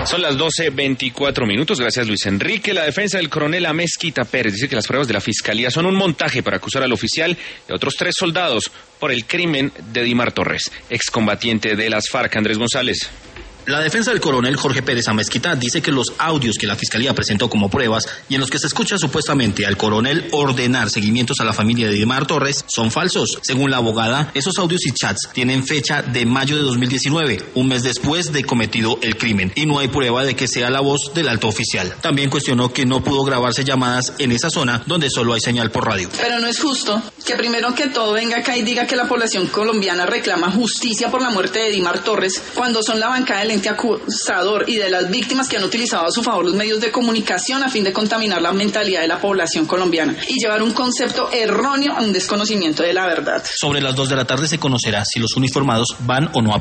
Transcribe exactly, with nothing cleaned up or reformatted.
Son las doce veinticuatro minutos. Gracias, Luis Enrique. La defensa del coronel Amezquita Pérez dice que las pruebas de la fiscalía son un montaje para acusar al oficial y a otros tres soldados por el crimen de Dimar Torres, excombatiente de las FARC. Andrés González. La defensa del coronel Jorge Pérez Amezquita dice que los audios que la Fiscalía presentó como pruebas y en los que se escucha supuestamente al coronel ordenar seguimientos a la familia de Dimar Torres son falsos. Según la abogada, esos audios y chats tienen fecha de mayo de dos mil diecinueve, un mes después de cometido el crimen, y no hay prueba de que sea la voz del alto oficial. También cuestionó que no pudo grabarse llamadas en esa zona donde solo hay señal por radio. Pero no es justo que primero que todo venga acá y diga que la población colombiana reclama justicia por la muerte de Dimar Torres, cuando son la bancada del ente acusador y de las víctimas que han utilizado a su favor los medios de comunicación a fin de contaminar la mentalidad de la población colombiana y llevar un concepto erróneo a un desconocimiento de la verdad. Sobre las dos de la tarde se conocerá si los uniformados van o no a